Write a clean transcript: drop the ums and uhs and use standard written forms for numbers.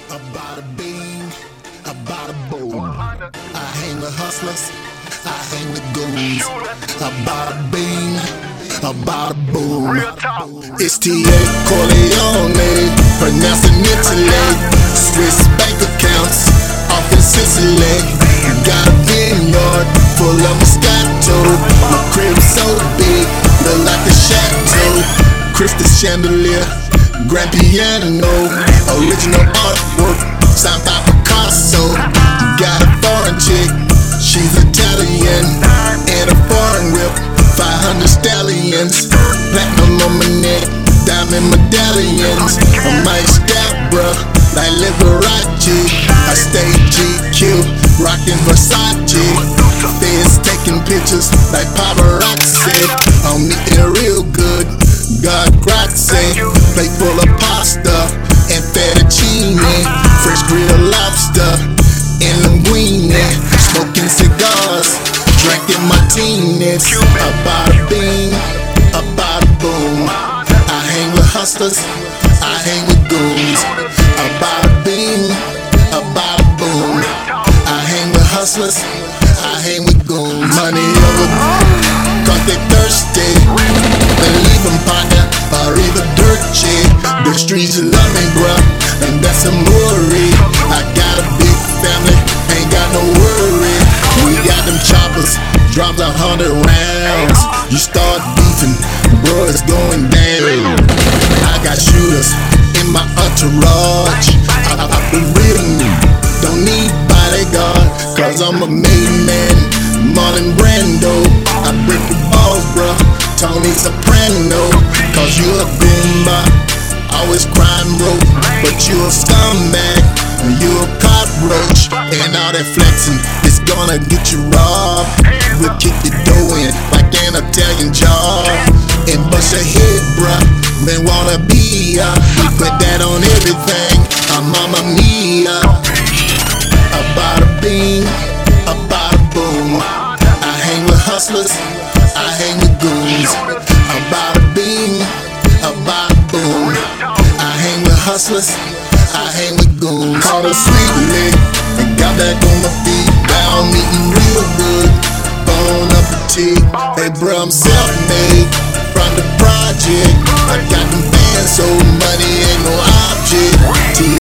About a bean, about a boom. I hang with hustlers, I hang with goons. About a bean, about a boom. It's T.A. Corleone, pronounced in Italy. Swiss bank accounts, off in Sicily. Got a vineyard full of Moscato. My crib so big, look like a chateau. Crystal chandelier, grand piano, original artwork, signed by Picasso. Got a foreign chick, she's Italian, and a foreign whip, 500 stallions. Platinum on my neck, diamond medallions. On my scalp, bruh, like Liberace. I stay GQ, rockin' Versace. Feds taking pictures like paparazzi. I'm eating real good, God grazie. Plate full of pasta and fettuccine, fresh grilled lobster and linguine. Smoking cigars, drinking martinis. About a bean, about a boom. I hang with hustlers, I hang with goons. About a bean, about a boom. I hang with hustlers, I hang with goons. Money over, cause they thirsty. Believe them, partner, or either dirt cheap. The streets love me, bruh, and that's a worry. I got a big family, ain't got no worry. We got them choppers, drop 100 rounds. You start beefing, bro, it's going down. I got shooters in my entourage. I've been reading, don't need bodyguard, cause I'm a made man. Marlon Brando, I break the balls, bruh. Tony Soprano, cause you a goomba, always crime broke, but you a scumbag, you a cockroach, and all that flexing is gonna get you robbed. We'll kick your dough in like an Italian job, and bust your head, bruh, then wanna be ya. We put that on everything, Mamma Mia. About a bean, about a boom. I hang with hustlers, I hang with goons. About a bean, about a boom. I hang with hustlers, I hang with goons. Caught a sweet lick and got back on my feet. Now I'm eating real good, bon appetit. Hey bro, I'm self-made from the project. I got them bands, so money ain't no object. T.A.